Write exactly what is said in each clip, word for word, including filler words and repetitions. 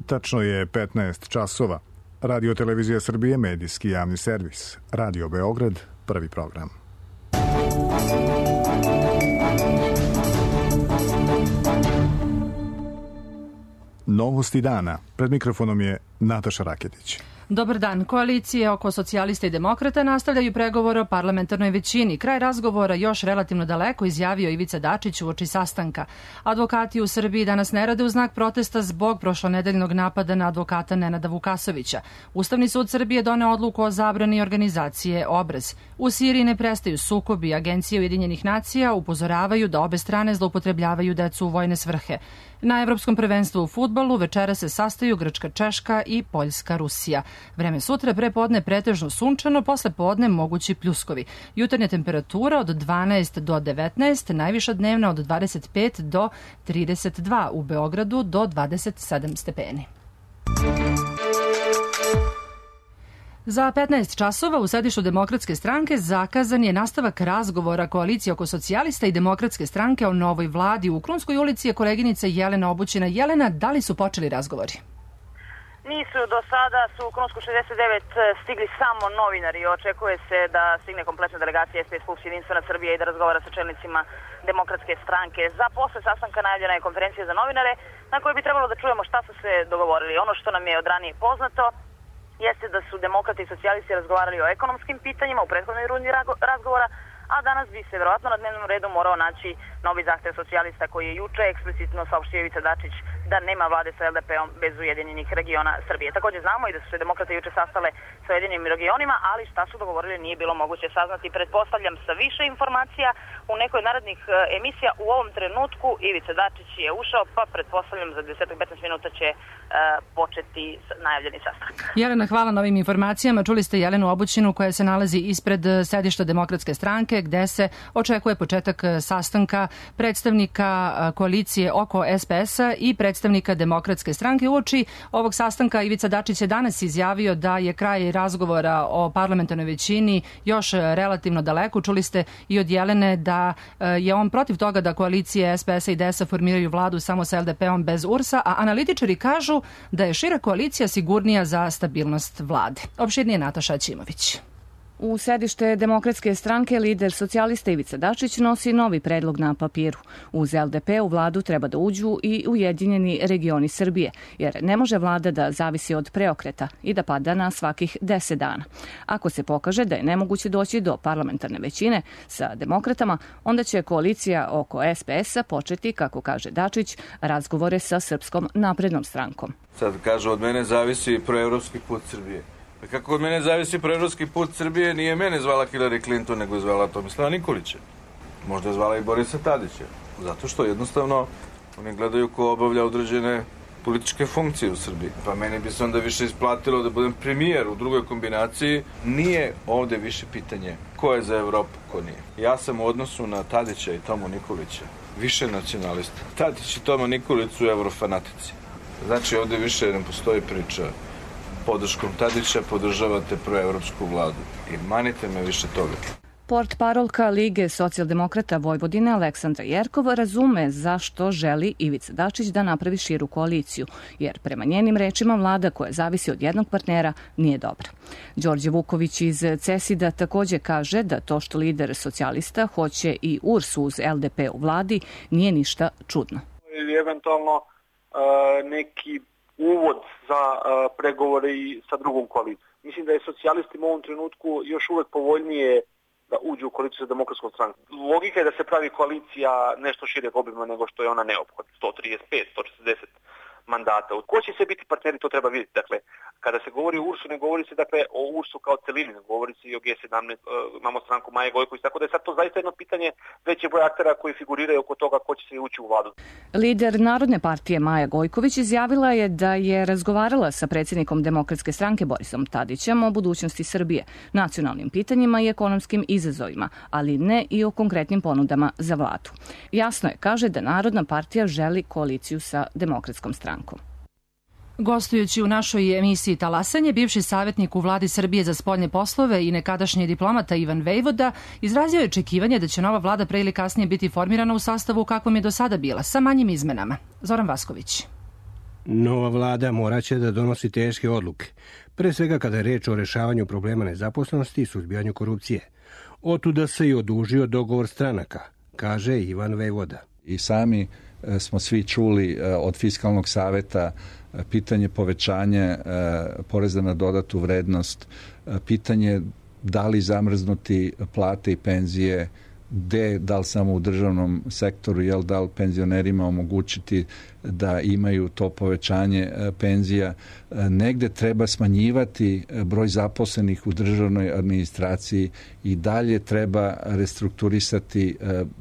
Tačno je petnaest časova. Radio Televizija Srbije, medijski javni servis. Radio Beograd, prvi program. Novosti dana. Pred mikrofonom je Nataša Raketić. Dobar dan. Koalicije oko socijalista i demokrata nastavljaju pregovore o parlamentarnoj većini. Kraj razgovora još relativno daleko, izjavio Ivica Dačić uoči sastanka. Advokati u Srbiji danas ne rade u znak protesta zbog prošlonedeljnog napada na advokata Nenada Vukasovića. Ustavni sud Srbije doneo odluku o zabrani organizacije Obraz. U Siriji ne prestaju sukobi. Agencije Ujedinjenih nacija upozoravaju da obe strane zloupotrebljavaju decu u vojne svrhe. Na Evropskom prvenstvu u fudbalu večera se sastaju Grčka, Češka i Poljska, Rusija. Vreme sutra pre podne pretežno sunčano, posle podne mogući pljuskovi. Jutarnja temperatura od dvanaest do devetnaest, najviša dnevna od dvadeset pet do trideset dva, u Beogradu do dvadeset sedam stepeni. Za petnaest časova u sedištu Demokratske stranke zakazan je nastavak razgovora koalicije oko socijalista i Demokratske stranke o novoj vladi. U Krunskoj ulici je koleginica Jelena Obućina. Jelena, da li su počeli razgovori? Nisu, do sada su u Krunsku šezdeset devet stigli samo novinari. Očekuje se da stigne kompletna delegacija S P S plus Jedinstvena Srbija i da razgovara sa čelnicima Demokratske stranke. Za posle sastanka najavljena je konferencija za novinare na kojoj bi trebalo da čujemo šta su se dogovorili. Ono što nam je od ranije poznato jeste da su demokrati i socijalisti razgovarali o ekonomskim pitanjima u prethodnoj rundi razgovora, a danas bi se verovatno na dnevnom redu morao naći novi zahtev socijalista koji je juče eksplicitno saopštio Ivica Dačić da nema vlade sa L D P-om bez Ujedinjenih regiona Srbije. Također znamo i da su se demokrate juče sastale sa Ujedinjenim regionima, ali šta su dogovorili nije bilo moguće saznati. Pretpostavljam sa više informacija u nekoj narednih emisija. U ovom trenutku Ivica Dačić je ušao, pa pretpostavljam za deset do petnaest minuta će uh, početi najavljeni sastanak. Jelena, hvala na ovim informacijama. Čuli ste Jelenu Obućinu koja se nalazi ispred sedišta Demokratske stranke gde se očekuje početak sastanka predstavnika koalicije oko S P S-a i predstavnika Demokratske stranke. Uoči ovog sastanka Ivica Dačić je danas izjavio da je kraj razgovora o parlamentarnoj većini još relativno daleko. Čuli ste i od Jelene da je on protiv toga da koalicije S P S-a i D S-a formiraju vladu samo sa L D P-om bez U R S-a, a analitičari kažu da je šira koalicija sigurnija za stabilnost vlade. Opširnije Nataša Ćimović. U sedište Demokratske stranke lider socijalista Ivica Dačić nosi novi predlog na papiru. Uz L D P u vladu treba da uđu i Ujedinjeni regioni Srbije, jer ne može vlada da zavisi od preokreta i da pada na svakih deset dana. Ako se pokaže da je nemoguće doći do parlamentarne većine sa demokratama, onda će koalicija oko S P S-a početi, kako kaže Dačić, razgovore sa Srpskom naprednom strankom. Sad kažu od mene zavisi proevropski put Srbije. Kako od mene zavisi proevropski put Srbije, nije mene zvala Hillary Clinton, nego je zvala Tomislava Nikolića. Možda je zvala i Borisa Tadića. Zato što jednostavno oni gledaju ko obavlja određene političke funkcije u Srbiji. Pa meni bi se onda više isplatilo da budem premijer u drugoj kombinaciji. Nije ovde više pitanje ko je za Evropu, ko nije. Ja sam u odnosu na Tadića i Tomu Nikolića više nacionalista. Tadić i Toma Nikolić su evrofanatici. Znači ovde više ne postoji priča. Podrškom Tadića podržavate proevropsku vladu i manite me više toga. Portparolka Lige socijaldemokrata Vojvodine Aleksandra Jerkov razume zašto želi Ivica Dačić da napravi širu koaliciju, jer prema njenim rečima vlada koja zavisi od jednog partnera nije dobra. Đorđe Vuković iz C E S I D-a takođe kaže da to što lider socijalista hoće i U R S uz L D P u vladi nije ništa čudno. Ili eventualno uh, neki uvod za uh, pregovore i sa drugom koalicijom. Mislim da je socijalistima u ovom trenutku još uvek povoljnije da uđu u koaliciju sa Demokratskom strankom. Logika je da se pravi koalicija nešto šireg obima nego što je ona neophodna. sto trideset pet, sto četrdeset mandata. Ko će se biti partneri, to treba vidjeti. Dakle, kada se govori o U R S-u, ne govori se dakle o U R S-u kao celini, ne govori se i o G sedamnaest, uh, imamo stranku Maje Gojković, tako da je sad to zaista jedno pitanje veće broj aktera koji figuriraju oko toga ko će se ući u vladu. Lider Narodne partije Maja Gojković izjavila je da je razgovarala sa predsjednikom Demokratske stranke Borisom Tadićem o budućnosti Srbije, nacionalnim pitanjima i ekonomskim izazovima, ali ne i o konkretnim ponudama za vladu. Jasno je, kaže, da Narodna partija želi koaliciju sa Demokratskom strankom. Gostujući u našoj emisiji Talasanje, bivši savjetnik u vladi Srbije za spoljne poslove i nekadašnji diplomata Ivan Vejvoda izrazio je očekivanje da će nova vlada pre ili kasnije biti formirana u sastavu u kakvom je do sada bila, sa manjim izmenama. Zoran Vasković. Nova vlada moraće da donosi teške odluke, pre svega kada je reč o rešavanju problema nezaposlenosti i suzbijanju korupcije. Otuda se i odužio dogovor stranaka, kaže Ivan Vejvoda. I sami smo svi čuli od Fiskalnog saveta pitanje povećanja poreza na dodatu vrednost, pitanje da li zamrznuti plate i penzije, gde, da li samo u državnom sektoru, jel da li penzionerima omogućiti da imaju to povećanje penzija. Negde treba smanjivati broj zaposlenih u državnoj administraciji i dalje treba restrukturisati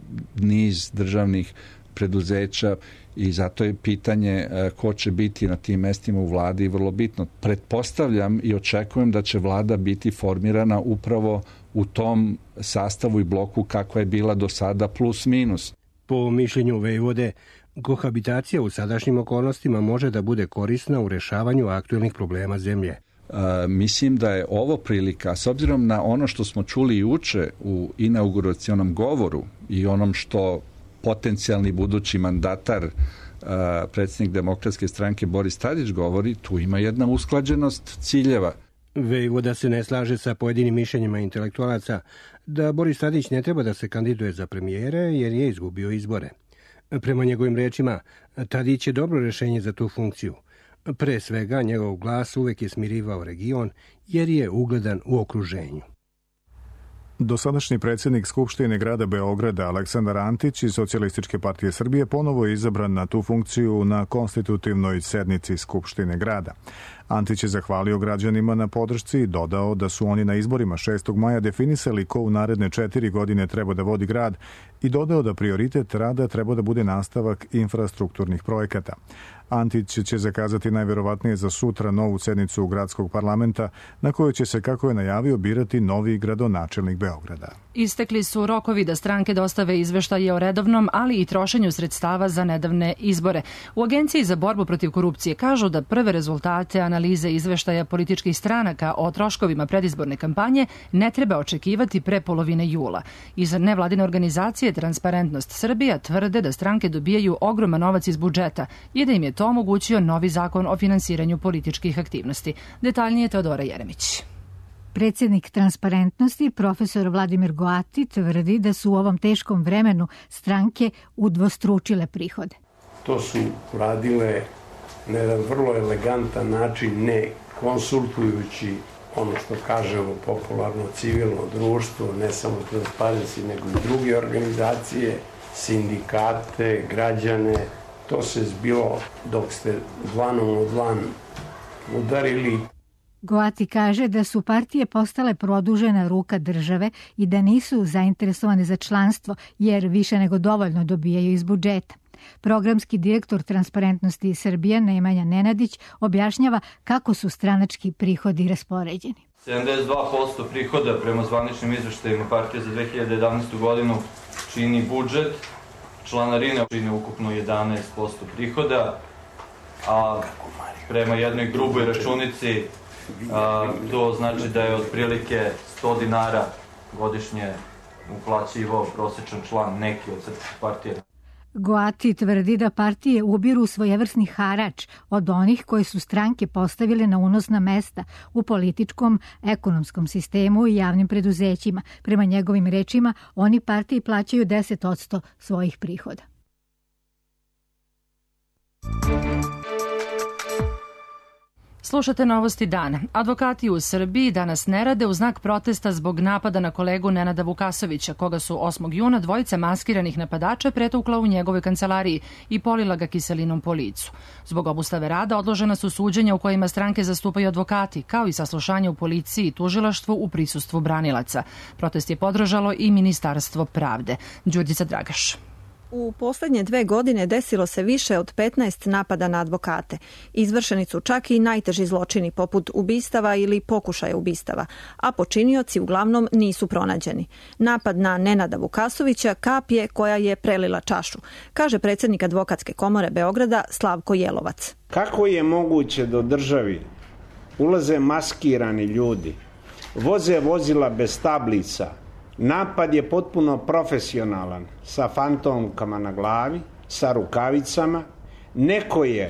niz državnih preduzeća i zato je pitanje ko će biti na tim mestima u vladi vrlo bitno. Pretpostavljam i očekujem da će vlada biti formirana upravo u tom sastavu i bloku kako je bila do sada plus minus. Po mišljenju Vejvode, kohabitacija u sadašnjim okolnostima može da bude korisna u rešavanju aktuelnih problema zemlje. Uh, mislim da je ovo prilika, s obzirom na ono što smo čuli juče u inauguracionom govoru i onom što potencijalni budući mandatar, uh, predsjednik Demokratske stranke Boris Tadić govori, tu ima jedna usklađenost ciljeva. Vejvoda se ne slaže sa pojedinim mišljenjima intelektualaca da Boris Tadić ne treba da se kandiduje za premijere jer je izgubio izbore. Prema njegovim rečima, Tadić je dobro rešenje za tu funkciju. Pre svega, njegov glas uvek je smirivao region jer je ugledan u okruženju. Dosadašnji predsjednik Skupštine grada Beograda Aleksandar Antić iz Socijalističke partije Srbije ponovo je izabran na tu funkciju na konstitutivnoj sednici Skupštine grada. Antić je zahvalio građanima na podršci i dodao da su oni na izborima šestog maja definisali ko u naredne četiri godine treba da vodi grad i dodao da prioritet rada treba da bude nastavak infrastrukturnih projekata. Antić će zakazati najverovatnije za sutra novu sednicu gradskog parlamenta na kojoj će se, kako je najavio, birati novi gradonačelnik Beograda. Istekli su rokovi da stranke dostave izveštaje o redovnom, ali i trošenju sredstava za nedavne izbore. U Agenciji za borbu protiv korupcije kažu da prve rezultate analize izveštaja političkih stranaka o troškovima predizborne kampanje ne treba očekivati pre polovine jula. Iz nevladine organizacije Transparentnost Srbija tvrde da stranke dobijaju ogroman novac iz budžeta i da im je to omogućio novi zakon o finansiranju političkih aktivnosti. Detaljnije Teodora Jeremić. Predsjednik Transparentnosti, profesor Vladimir Goati, tvrdi da su u ovom teškom vremenu stranke udvostručile prihode. To su radile na jedan vrlo elegantan način, ne konsultujući ono što kažemo popularno civilno društvo, ne samo Transparency, nego i druge organizacije, sindikate, građane. To se zbilo dok ste dlanom u dlan udarili. Goati kaže da su partije postale produžena ruka države i da nisu zainteresovane za članstvo jer više nego dovoljno dobijaju iz budžeta. Programski direktor Transparentnosti Srbije Nemanja Nenadić objašnjava kako su stranački prihodi raspoređeni. sedamdeset dva posto prihoda prema zvaničnim izveštajima partije za dve hiljade jedanaestu godinu čini budžet, članarine čine ukupno jedanaest posto prihoda, a prema jednoj gruboj računici a, to znači da je otprilike sto dinara godišnje uplaćivao prosječan član neki od srpskih partija. Goati tvrdi da partije ubiru svojevrsni harač od onih koje su stranke postavile na unosna mesta u političkom, ekonomskom sistemu i javnim preduzećima. Prema njegovim rečima, oni partiji plaćaju deset posto svojih prihoda. Slušate novosti dana. Advokati u Srbiji danas ne rade u znak protesta zbog napada na kolegu Nenada Vukasovića, koga su osmog juna dvojica maskiranih napadača pretukla u njegovoj kancelariji i polila ga kiselinom po licu. Zbog obustave rada odložena su suđenja u kojima stranke zastupaju advokati, kao i saslušanje u policiji i tužilaštvu u prisustvu branilaca. Protest je podržalo i Ministarstvo pravde. Đurđica Dragaš. U poslednje dve godine desilo se više od petnaest napada na advokate. Izvršeni su čak i najteži zločini poput ubistava ili pokušaja ubistava, a počinioci uglavnom nisu pronađeni. Napad na Nenada Vukasovića kap je koja je prelila čašu, kaže predsjednik Advokatske komore Beograda Slavko Jelovac. Kako je moguće da u državi ulaze maskirani ljudi, voze vozila bez tablica? Napad je potpuno profesionalan, sa fantomkama na glavi, sa rukavicama. Neko je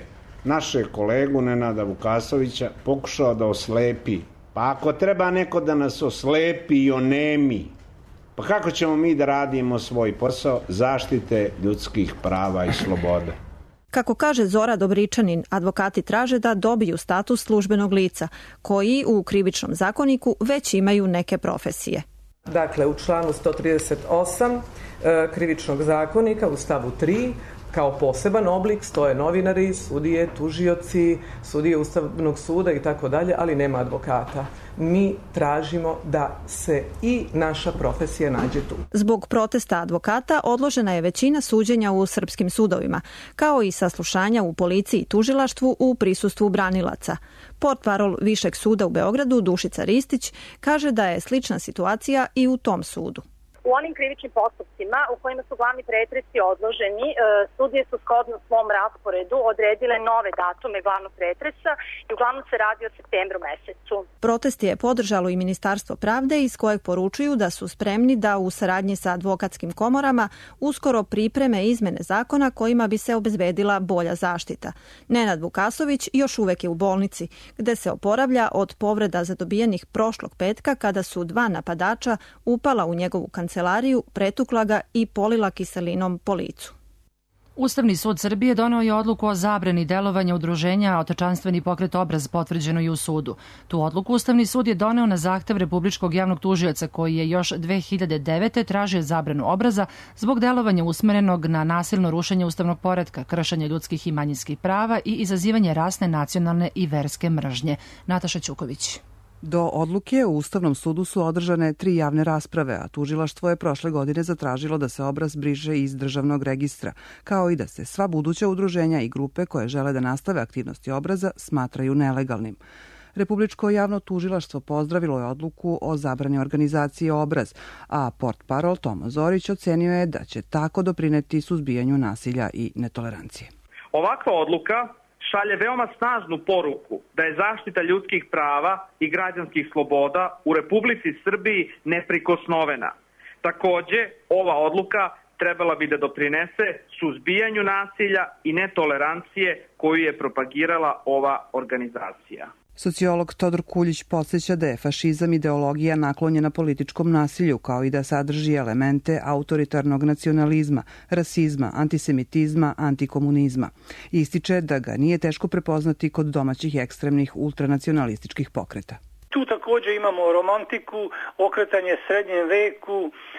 našeg kolegu Nenada Vukasovića pokušao da oslepi. Pa ako treba neko da nas oslepi i onemi, pa kako ćemo mi da radimo svoj posao zaštite ljudskih prava i slobode? Kako kaže Zora Dobričanin, advokati traže da dobiju status službenog lica, koji u krivičnom zakoniku već imaju neke profesije. Dakle, u članu sto trideset osam krivičnog zakonika u stavu tri kao poseban oblik stoje novinari, sudije, tužioci, sudije Ustavnog suda i tako dalje, ali nema advokata. Mi tražimo da se i naša profesija nađe tu. Zbog protesta advokata odložena je većina suđenja u srpskim sudovima, kao i saslušanja u policiji i tužilaštvu u prisustvu branilaca. Portparol Višeg suda u Beogradu Dušica Ristić kaže da je slična situacija i u tom sudu. U onim krivičnim postupcima u kojima su glavni pretresi odloženi, sudije su shodno svom rasporedu odredile nove datume glavnog pretresa i uglavnom se radi o septembru mesecu. Protest je podržalo i Ministarstvo pravde, iz kojeg poručuju da su spremni da u saradnji sa advokatskim komorama uskoro pripreme izmene zakona kojima bi se obezbedila bolja zaštita. Nenad Vukasović još uvek je u bolnici, gde se oporavlja od povreda zadobijenih prošlog petka kada su dva napadača upala u njegovu kancelariju, pretukla ga i polila kiselinom po licu. Ustavni sud Srbije doneo je odluku o zabrani delovanja udruženja Otečanstveni pokret Obraz, potvrđeno i u sudu. Tu odluku Ustavni sud je doneo na zahtev Republičkog javnog tužioca, koji je još dve hiljade devete. tražio zabranu Obraza zbog delovanja usmerenog na nasilno rušenje ustavnog poretka, kršenje ljudskih i manjinskih prava i izazivanje rasne, nacionalne i verske mržnje. Nataša Ćuković. Do odluke u Ustavnom sudu su održane tri javne rasprave, a tužilaštvo je prošle godine zatražilo da se Obraz briše iz državnog registra, kao i da se sva buduća udruženja i grupe koje žele da nastave aktivnosti Obraza smatraju nelegalnim. Republičko javno tužilaštvo pozdravilo je odluku o zabrani organizacije Obraz, a portparol Tomo Zorić ocenio je da će tako doprineti suzbijanju nasilja i netolerancije. Ovakva odluka šalje veoma snažnu poruku da je zaštita ljudskih prava i građanskih sloboda u Republici Srbiji neprikosnovena. Takođe, ova odluka trebala bi da doprinese suzbijanju nasilja i netolerancije koju je propagirala ova organizacija. Sociolog Todor Kuljić podsjeća da je fašizam ideologija naklonjena političkom nasilju, kao i da sadrži elemente autoritarnog nacionalizma, rasizma, antisemitizma, antikomunizma. Ističe da ga nije teško prepoznati kod domaćih ekstremnih ultranacionalističkih pokreta. Tu također imamo romantiku, okretanje srednjem veku,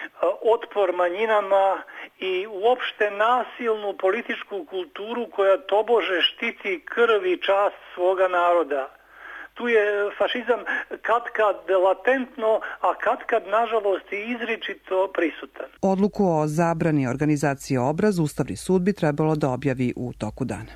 otpor manjinama i uopšte nasilnu političku kulturu koja tobože štiti krv i čast svoga naroda. Tu je fašizam katkad latentno, a katkad nažalost i izričito prisutan. Odluku o zabrani organizacije Obraz Ustavni sud bi trebalo da objavi u toku dana.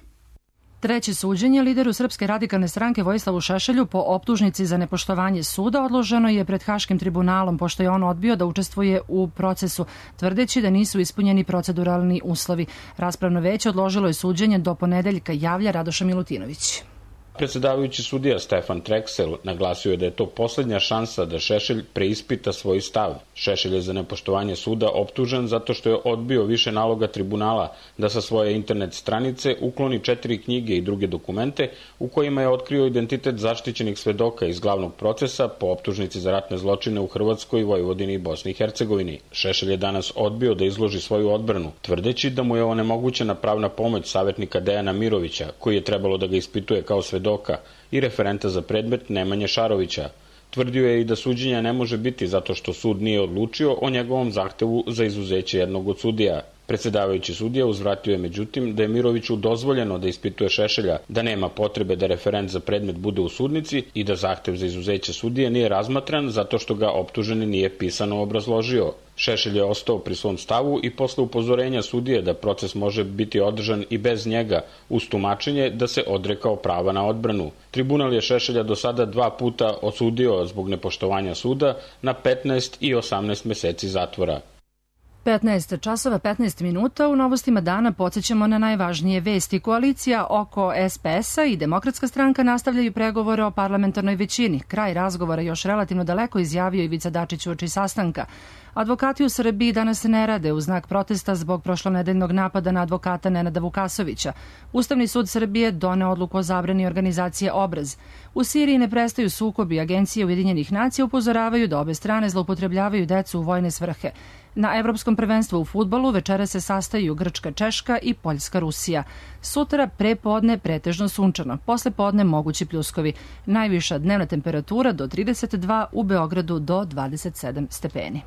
Treće suđenje lideru Srpske radikalne stranke Vojislavu Šešelju po optužnici za nepoštovanje suda odloženo je pred Haškim tribunalom, pošto je on odbio da učestvuje u procesu, tvrdeći da nisu ispunjeni proceduralni uslovi. Raspravno veće odložilo je suđenje do ponedeljka, javlja Radoša Milutinović. Predsedavajući sudija Stefan Treksel naglasio je da je to poslednja šansa da Šešelj preispita svoj stav. Šešelj je za nepoštovanje suda optužen zato što je odbio više naloga tribunala da sa svoje internet stranice ukloni četiri knjige i druge dokumente u kojima je otkrio identitet zaštićenih svedoka iz glavnog procesa po optužnici za ratne zločine u Hrvatskoj, Vojvodini i Bosni i Hercegovini. Šešelj je danas odbio da izloži svoju odbranu, tvrdeći da mu je onemogućena pravna pomoć savjetnika Dejana Mirovića, koji je trebalo da ga ispituje kao svedoka, i referenta za predmet Nemanje Šarovića. Tvrdio je i da suđenja ne može biti zato što sud nije odlučio o njegovom zahtevu za izuzeće jednog od sudija. Predsedavajući sudija uzvratio je međutim da je Miroviću dozvoljeno da ispituje Šešelja, da nema potrebe da referent za predmet bude u sudnici i da zahtev za izuzeće sudije nije razmatran zato što ga optuženi nije pisano obrazložio. Šešelj je ostao pri svom stavu i posle upozorenja sudije da proces može biti održan i bez njega, uz tumačenje da se odrekao prava na odbranu. Tribunal je Šešelja do sada dva puta osudio zbog nepoštovanja suda na petnaest i osamnaest meseci zatvora. petnaest časova petnaest minuta. U novostima dana podsjećamo na najvažnije vesti. Koalicija oko S P S-a i Demokratska stranka nastavljaju pregovore o parlamentarnoj većini. Kraj razgovora još relativno daleko, izjavio Ivica Dačić uoči sastanka. Advokati u Srbiji danas ne rade u znak protesta zbog prošlonedeljnog napada na advokata Nenada Vukasovića. Ustavni sud Srbije doneo odluku o zabrani organizacije Obraz. U Siriji ne prestaju sukobi. Agencije Ujedinjenih nacija upozoravaju da obe strane zloupotrebljavaju decu u vojne svrhe. Na Evropskom prvenstvu u fudbalu večera se sastaju Grčka, Češka i Poljska, Rusija. Sutra pre podne pretežno sunčano, posle podne mogući pljuskovi. Najviša dnevna temperatura do trideset dva, u Beogradu do dvadeset sedam stepeni.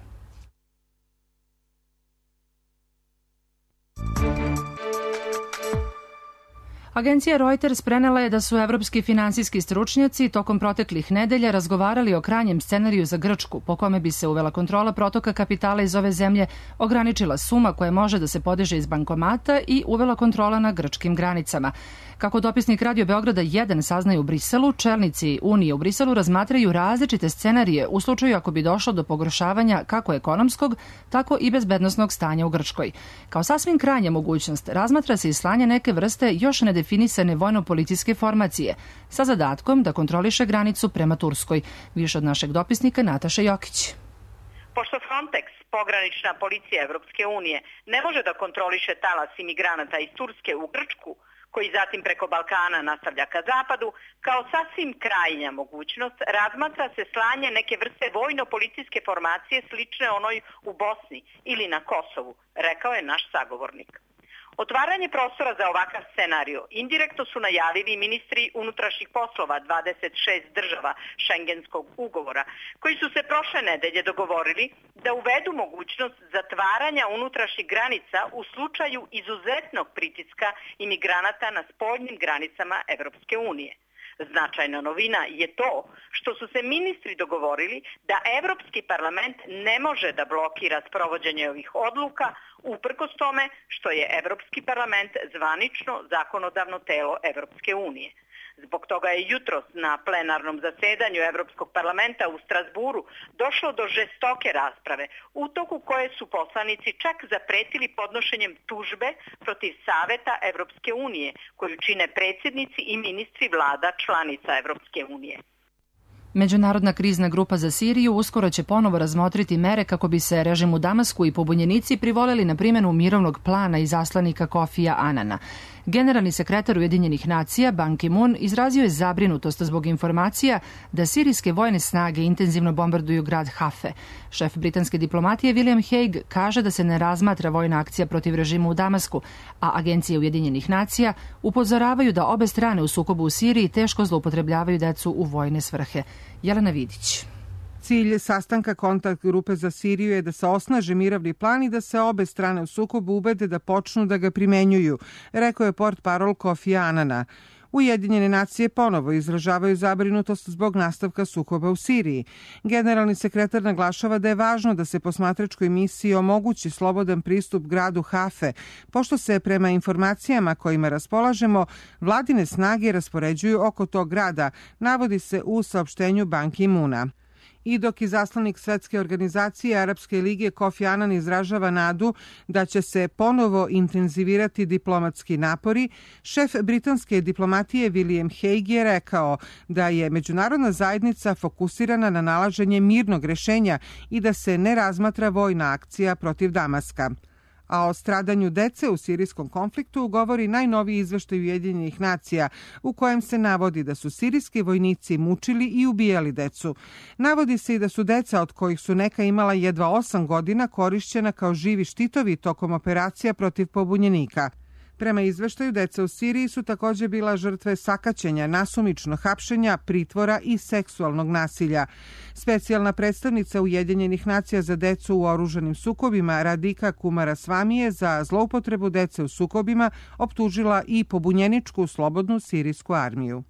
Agencija Reuters prenela je da su evropski finansijski stručnjaci tokom proteklih nedelja razgovarali o krajnjem scenariju za Grčku, po kome bi se uvela kontrola protoka kapitala iz ove zemlje, ograničila suma koja može da se podiže iz bankomata i uvela kontrola na grčkim granicama. Kako dopisnik Radio Beograda jedan saznaje u Briselu, čelnici Unije u Briselu razmatraju različite scenarije u slučaju ako bi došlo do pogoršavanja kako ekonomskog, tako i bezbednosnog stanja u Grčkoj. Kao sasvim krajnja mogućnost razmatra se i slanje neke vrste još nedefinisane vojno-policijske formacije sa zadatkom da kontroliše granicu prema Turskoj. Više od našeg dopisnika Nataše Jokić. Pošto Frontex, pogranična policija Evropske unije, ne može da kontroliše talas imigranata iz Turske u Grčku, koji zatim preko Balkana nastavlja ka zapadu, kao sasvim krajnja mogućnost razmatra se slanje neke vrste vojno-policijske formacije slične onoj u Bosni ili na Kosovu, rekao je naš sagovornik. Otvaranje prostora za ovakav scenario indirektno su najavili ministri unutrašnjih poslova dvadeset šest država Šengenskog ugovora, koji su se prošle nedelje dogovorili da uvedu mogućnost zatvaranja unutrašnjih granica u slučaju izuzetnog pritiska imigranata na spoljnim granicama Evropske unije. Značajna novina je to što su se ministri dogovorili da Evropski parlament ne može da blokira sprovođenje ovih odluka, uprkos tome što je Evropski parlament zvanično zakonodavno telo Evropske unije. Zbog toga je jutros na plenarnom zasedanju Evropskog parlamenta u Strasburu došlo do žestoke rasprave, u toku koje su poslanici čak zapretili podnošenjem tužbe protiv Saveta Evropske unije, koju čine predsjednici i ministri vlada članica Evropske unije. Međunarodna krizna grupa za Siriju uskoro će ponovo razmotriti mere kako bi se režim u Damasku i pobunjenici privoleli na primjenu mirovnog plana izaslanika Kofija Anana. Generalni sekretar Ujedinjenih nacija Ban Ki-moon izrazio je zabrinutost zbog informacija da sirijske vojne snage intenzivno bombarduju grad Hafe. Šef britanske diplomatije William Hague kaže da se ne razmatra vojna akcija protiv režima u Damasku, a agencije Ujedinjenih nacija upozoravaju da obe strane u sukobu u Siriji teško zloupotrebljavaju decu u vojne svrhe. Jelena Vidić. Cilj sastanka kontakt grupe za Siriju je da se osnaže mirovni plan i da se obe strane u sukobu ubede da počnu da ga primenjuju, rekao je portparol Kofija Anana. Ujedinjene nacije ponovo izražavaju zabrinutost zbog nastavka sukoba u Siriji. Generalni sekretar naglašava da je važno da se posmatračkoj misiji omogući slobodan pristup gradu Hafe, pošto se prema informacijama kojima raspolažemo, vladine snage raspoređuju oko tog grada, navodi se u saopštenju Ban Ki-moona. I dok izaslanik Svetske organizacije Arapske lige Kofi Anan izražava nadu da će se ponovo intenzivirati diplomatski napori, šef britanske diplomatije William Hague je rekao da je međunarodna zajednica fokusirana na nalaženje mirnog rešenja i da se ne razmatra vojna akcija protiv Damaska. A o stradanju dece u sirijskom konfliktu govori najnoviji izveštaj Ujedinjenih nacija u kojem se navodi da su sirijski vojnici mučili i ubijali decu. Navodi se i da su deca od kojih su neka imala jedva osam godina korišćena kao živi štitovi tokom operacija protiv pobunjenika. Prema izveštaju, deca u Siriji su također bila žrtve sakaćenja, nasumičnog hapšenja, pritvora i seksualnog nasilja. Specijalna predstavnica Ujedinjenih nacija za decu u oružanim sukobima Radika Kumarasvami je za zloupotrebu dece u sukobima optužila i pobunjeničku slobodnu sirijsku armiju.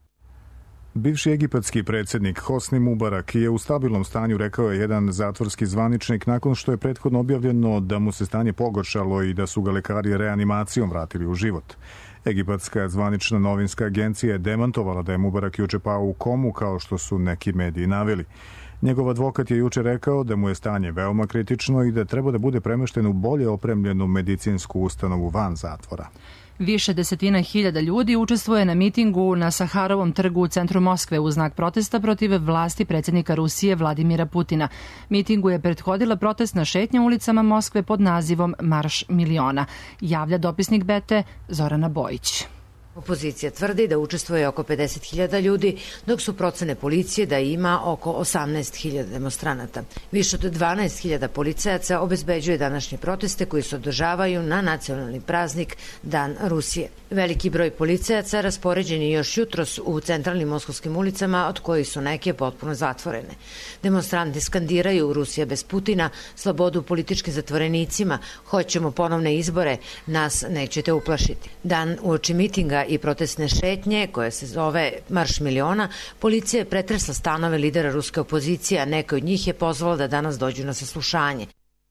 Bivši egipatski predsjednik Hosni Mubarak je u stabilnom stanju, rekao je jedan zatvorski zvaničnik, nakon što je prethodno objavljeno da mu se stanje pogoršalo i da su ga lekari reanimacijom vratili u život. Egipatska zvanična novinska agencija je demantovala da je Mubarak juče pao u komu, kao što su neki mediji naveli. Njegov advokat je juče rekao da mu je stanje veoma kritično i da treba da bude premešten u bolje opremljenu medicinsku ustanovu van zatvora. Više desetina hiljada ljudi učestvuje na mitingu na Saharovom trgu u centru Moskve u znak protesta protiv vlasti predsjednika Rusije Vladimira Putina. Mitingu je prethodila protestna šetnja ulicama Moskve pod nazivom Marš miliona, javlja dopisnik Bete Zorana Bojić. Opozicija tvrdi da učestvuje oko pedeset hiljada ljudi, dok su procene policije da ima oko osamnaest hiljada demonstranata. Više od dvanaest hiljada policajaca obezbeđuje današnje proteste koji se održavaju na nacionalni praznik Dan Rusije. Veliki broj policajaca raspoređen je još jutros u centralnim moskovskim ulicama, od kojih su neke potpuno zatvorene. Demonstranti skandiraju Rusija bez Putina, slobodu političkim zatvorenicima, hoćemo ponovne izbore, nas nećete uplašiti. Dan uoči mitinga i protestne šetnje, koja se zove Marš miliona, policija je pretresla stanove lidera ruske opozicije, a neke od njih je pozvala da danas dođu na saslušanje.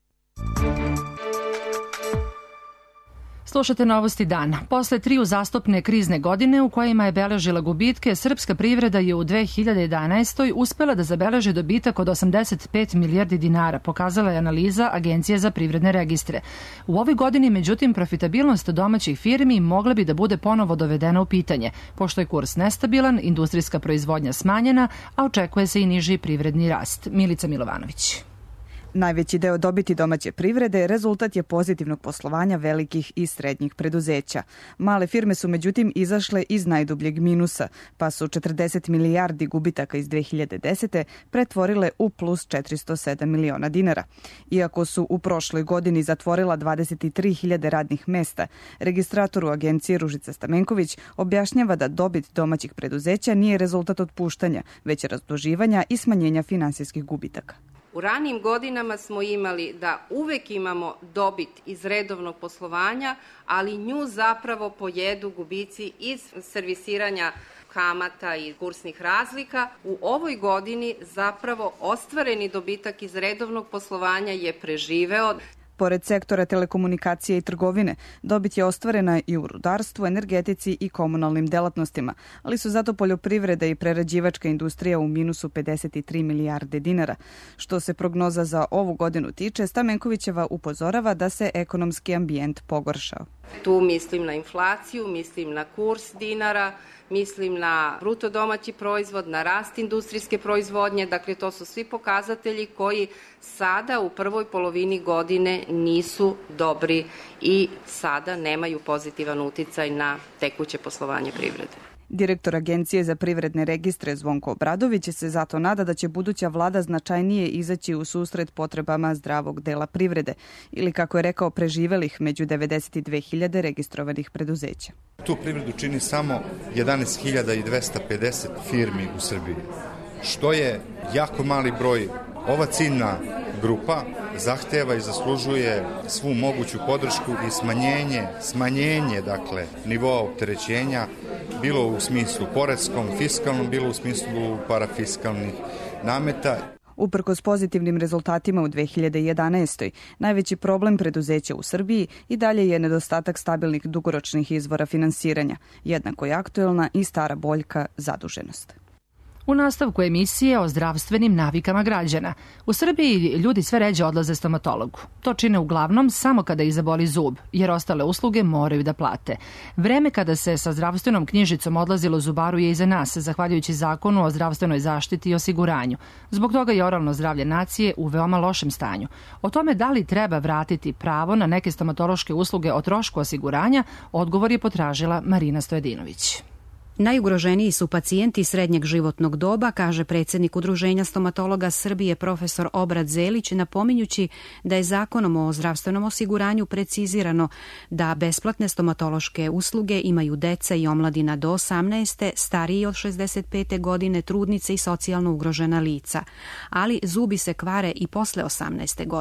Slušate novosti dana. Posle tri uzastopne krizne godine u kojima je beležila gubitke, srpska privreda je u dve hiljade jedanaestoj uspela da zabeleži dobitak od osamdeset pet milijardi dinara, pokazala je analiza Agencije za privredne registre. U ovoj godini, međutim, profitabilnost domaćih firmi mogla bi da bude ponovo dovedena u pitanje, pošto je kurs nestabilan, industrijska proizvodnja smanjena, a očekuje se i niži privredni rast. Milica Milovanović. Najveći deo dobiti domaće privrede rezultat je pozitivnog poslovanja velikih i srednjih preduzeća. Male firme su međutim izašle iz najdubljeg minusa, pa su četrdeset milijardi gubitaka iz dve hiljade desete. pretvorile u plus četiristo sedam miliona dinara. Iako su u prošloj godini zatvorila dvadeset tri hiljade radnih mesta, registrator u agenciji Ružica Stamenković objašnjava da dobit domaćih preduzeća nije rezultat otpuštanja, već razduživanja i smanjenja finansijskih gubitaka. U ranijim godinama smo imali da uvek imamo dobit iz redovnog poslovanja, ali nju zapravo pojedu gubici iz servisiranja kamata i kursnih razlika. U ovoj godini zapravo ostvareni dobitak iz redovnog poslovanja je preživeo. Pored sektora telekomunikacije i trgovine, dobit je ostvarena i u rudarstvu, energetici i komunalnim delatnostima, ali su zato poljoprivreda i prerađivačka industrija u minusu pedeset tri milijarde dinara. Što se prognoza za ovu godinu tiče, Stamenkovićeva upozorava da se ekonomski ambijent pogoršao. Tu mislim na inflaciju, mislim na kurs dinara, mislim na bruto domaći proizvod, na rast industrijske proizvodnje, dakle to su svi pokazatelji koji sada u prvoj polovini godine nisu dobri i sada nemaju pozitivan uticaj na tekuće poslovanje privrede. Direktor Agencije za privredne registre Zvonko Obradović se zato nada da će buduća vlada značajnije izaći u susret potrebama zdravog dela privrede ili, kako je rekao, preživelih među devedeset dve hiljade registrovanih preduzeća. Tu privredu čini samo jedanaest hiljada dvesta pedeset firmi u Srbiji, što je jako mali broj. Ova ciljna grupa zahteva i zaslužuje svu moguću podršku i smanjenje, smanjenje dakle, nivoa opterećenja, bilo u smislu poreskom, fiskalnom, bilo u smislu parafiskalnih nameta. Uprkos pozitivnim rezultatima u dve hiljade jedanaestoj. najveći problem preduzeća u Srbiji i dalje je nedostatak stabilnih dugoročnih izvora finansiranja. Jednako je aktuelna i stara boljka zaduženost. U nastavku emisije o zdravstvenim navikama građana. U Srbiji ljudi sve ređe odlaze stomatologu. To čine uglavnom samo kada ih zaboli zub, jer ostale usluge moraju da plate. Vreme kada se sa zdravstvenom knjižicom odlazilo zubaru je iza nas, zahvaljujući zakonu o zdravstvenoj zaštiti i osiguranju. Zbog toga je oralno zdravlje nacije u veoma lošem stanju. O tome da li treba vratiti pravo na neke stomatološke usluge o trošku osiguranja, odgovor je potražila Marina Stojedinović. Najugroženiji su pacijenti srednjeg životnog doba, kaže predsjednik Udruženja stomatologa Srbije profesor Obrad Zelić, napominjući da je zakonom o zdravstvenom osiguranju precizirano da besplatne stomatološke usluge imaju deca i omladina do osamnaeste, stariji od šezdeset pete godine, trudnice i socijalno ugrožena lica, ali zubi se kvare i posle osamnaeste godine.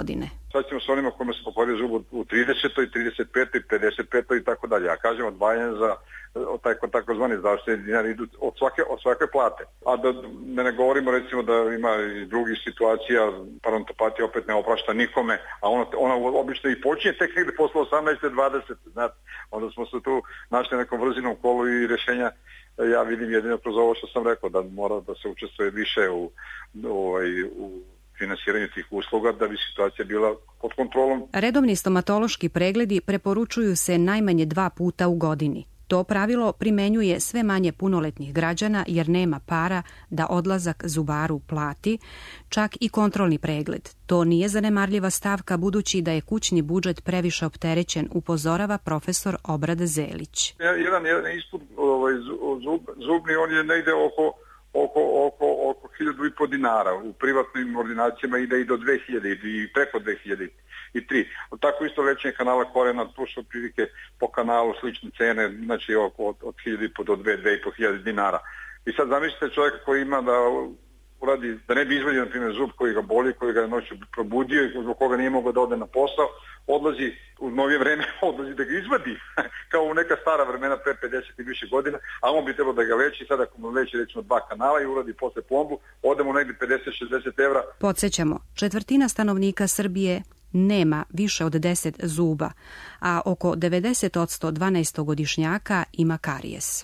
Sad ćemo s onima kojima se pokvario zub u tridesetoj, trideset petoj, pedeset petoj i tako dalje. Ja kažem, odvajanje za tako, takozvani zdravstveni dinar idu od svake, od svake plate. A da ne, ne govorimo recimo da ima i drugih situacija, parontopatija opet ne oprašta nikome, a ona, ona obično i počinje tek negde posle osamnaeste dvadesete Znate, onda smo se tu našli na nekom vrzinom kolu i rješenja ja vidim jedino kroz ovo što sam rekao, da mora da se učestvuje više u, u, u finansiranju tih usluga da bi situacija bila pod kontrolom. Redovni stomatološki pregledi preporučuju se najmanje dva puta u godini. To pravilo primenjuje sve manje punoletnih građana jer nema para da odlazak zubaru plati, čak i kontrolni pregled. To nije zanemarljiva stavka budući da je kućni budžet previše opterećen, upozorava profesor Obrad Zelić. Jedan, jedan ispod ovaj, zub, zubni, on je negde oko oko oko oko hiljadu i po dinara. U privatnim ordinacijama ide i do dve hiljade i preko dve hiljade i tri. Tako isto lečenje kanala korena, tu su prilike po kanalu slične cene, znači od, od hiljadu i po do dve, dve i po hiljade dinara. I sad zamislite čovjeka koji ima da uradi, da ne bi izvadio, na primjer, zub koji ga boli, koji ga je noću probudio i zbog koga nije mogao da ode na posao, odlazi u novije vreme, odlazi da ga izvadi, kao u neka stara vremena pre pedeset i više godina, a on bi trebao da ga leči, sada ako mu leči recimo dva kanala i uradi posle plombu, odemo negdje pedeset do šezdeset evra. Podsjećamo, četvrtina stanovnika Srbije nema više od deset zuba, a oko devedeset posto dvanaestogodišnjaka ima karijes.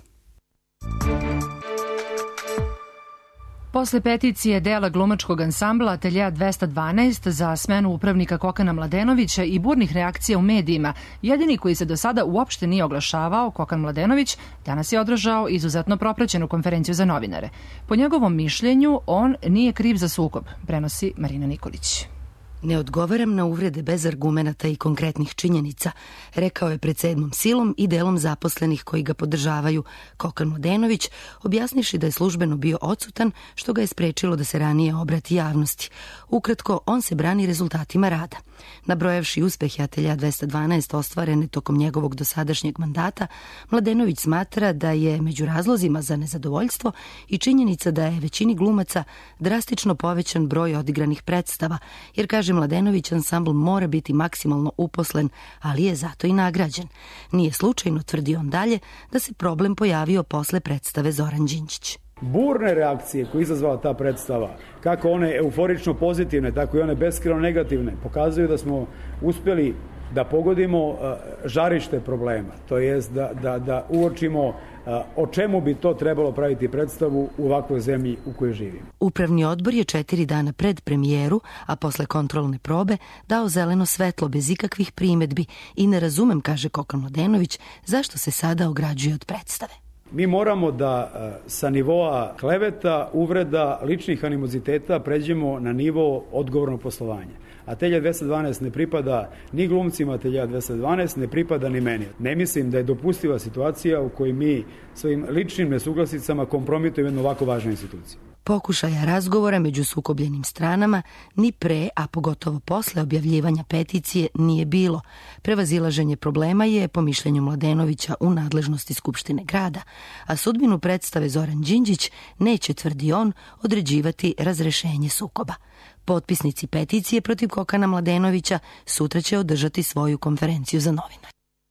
Posle peticije dela glumačkog ansambla Ateljea dvesta dvanaest za smenu upravnika Kokana Mladenovića i burnih reakcija u medijima, jedini koji se do sada uopšte nije oglašavao, Kokan Mladenović, danas je održao izuzetno propraćenu konferenciju za novinare. Po njegovom mišljenju, on nije kriv za sukob, prenosi Marina Nikolić. Ne odgovaram na uvrede bez argumenata i konkretnih činjenica, rekao je pred sedmom silom i delom zaposlenih koji ga podržavaju Kokan Mladenović, objasniši da je službeno bio odsutan, što ga je sprečilo da se ranije obrati javnosti. Ukratko, on se brani rezultatima rada. Nabrojavši uspehe Ateljea dvesta dvanaest ostvarene tokom njegovog dosadašnjeg mandata, Mladenović smatra da je među razlozima za nezadovoljstvo i činjenica da je većini glumaca drastično povećan broj odigranih predstava, jer kaže Mladenović, ansambl mora biti maksimalno uposlen, ali je zato i nagrađen. Nije slučajno, tvrdi on dalje, da se problem pojavio posle predstave Zoran Đinđić. Burne reakcije koje je izazvala ta predstava, kako one euforično pozitivne, tako i one beskrajno negativne, pokazuju da smo uspjeli da pogodimo žarište problema, to jest da, da, da uočimo o čemu bi to trebalo praviti predstavu u ovakvoj zemlji u kojoj živimo. Upravni odbor je četiri dana pred premijeru, a posle kontrolne probe, dao zeleno svetlo bez ikakvih primedbi i ne razumem, kaže Kokan Mladenović, zašto se sada ograđuje od predstave. Mi moramo da sa nivoa kleveta, uvreda, ličnih animoziteta pređemo na nivo odgovornog poslovanja. Ateljea dvesta dvanaest ne pripada ni glumcima, Ateljea dvesta dvanaest ne pripada ni meni. Ne mislim da je dopustiva situacija u kojoj mi svojim ličnim nesuglasicama kompromitujemo jednu ovako važnu instituciju. Pokušaja razgovora među sukobljenim stranama ni pre, a pogotovo posle objavljivanja peticije nije bilo. Prevazilaženje problema je, po mišljenju Mladenovića, u nadležnosti Skupštine grada, a sudbinu predstave Zoran Đinđić neće, tvrdi on, određivati razrešenje sukoba. Potpisnici peticije protiv Kokana Mladenovića sutra će održati svoju konferenciju za novinare.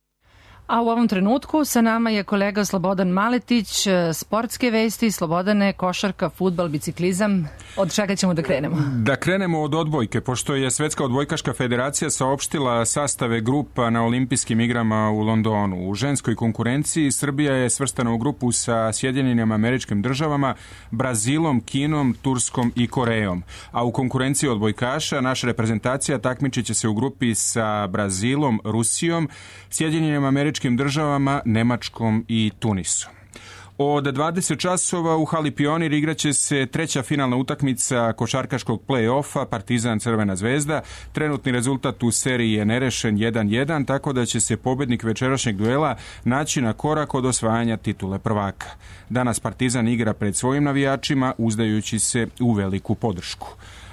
A u ovom trenutku sa nama je kolega Slobodan Maletić, sportske vesti. Slobodane, košarka, fudbal, biciklizam. Od čega ćemo da krenemo? Da krenemo od odbojke, pošto je Svetska odbojkaška federacija saopštila sastave grupa na olimpijskim igrama u Londonu. U ženskoj konkurenciji Srbija je svrstana u grupu sa Sjedinjenim Američkim Državama, Brazilom, Kinom, Turskom i Korejom. A u konkurenciji odbojkaša naša reprezentacija takmičit će se u grupi sa Brazilom, Rusijom, Sjedinjenim Američkim Državama, Nemačkom i Tunisom. Od dvadeset časova u hali Pionir igraće se treća finalna utakmica košarkaškog play-offa Partizan Crvena zvezda. Trenutni rezultat u seriji je nerešen jedan jedan, tako da će se pobednik večerašnjeg duela naći na korak od osvajanja titule prvaka. Danas Partizan igra pred svojim navijačima, uzdajući se u veliku podršku.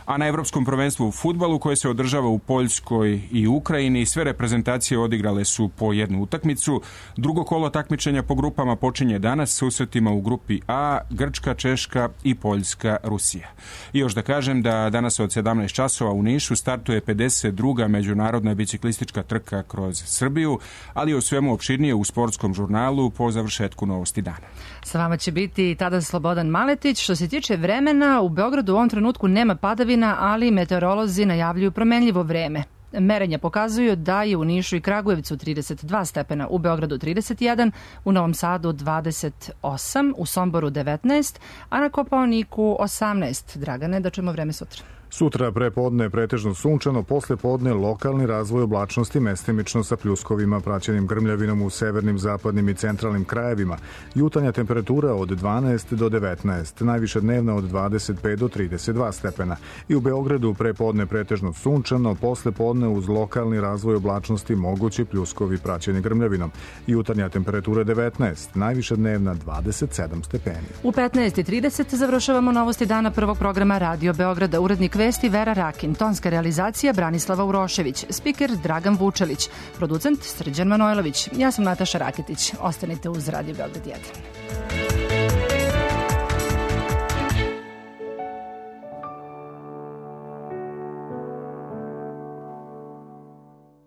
A na Evropskom prvenstvu u fudbalu koje se održava u Poljskoj i Ukrajini, sve reprezentacije odigrale su po jednu utakmicu. Drugo kolo takmičenja po grupama počinje danas s susretima u grupi A, Grčka, Češka i Poljska, Rusija. I još da kažem da danas od sedamnaest časova u Nišu startuje pedeset druga međunarodna biciklistička trka kroz Srbiju, ali o svemu opširnije u sportskom žurnalu po završetku novosti dana. Sa vama će biti tada Slobodan Maletić. Što se tiče vremena, u Beogradu u ovom trenutku nema padavina, ali meteorolozi najavljuju promenljivo vreme. Merenja pokazuju da je u Nišu i Kragujevcu trideset dva stepena, u Beogradu trideset jedan, u Novom Sadu dvadeset osam, u Somboru devetnaest, a na Kopaoniku osamnaest. Dragane, da čujemo vreme sutra. Sutra prepodne pretežno sunčano, posle podne lokalni razvoj oblačnosti mestimično sa pljuskovima praćenim grmljavinom u severnim, zapadnim i centralnim krajevima. Jutarnja temperatura od dvanaest do devetnaest, najviša dnevna od dvadeset pet do trideset dva stepena. I u Beogradu prepodne pretežno sunčano, posle podne uz lokalni razvoj oblačnosti mogući pljuskovi praćeni grmljavinom. Jutarnja temperatura devetnaest, najviša dnevna dvadeset sedam stepeni. U petnaest i trideset završavamo novosti dana prvog programa Radio Beograda. Urednik vesti Vera Rakin, tonska realizacija Branislava Urošević, spiker Dragan Vučelić, producent Srđan Manojlović. Ja sam Nataša Raketić. Ostanite uz Radio Beograd jedan.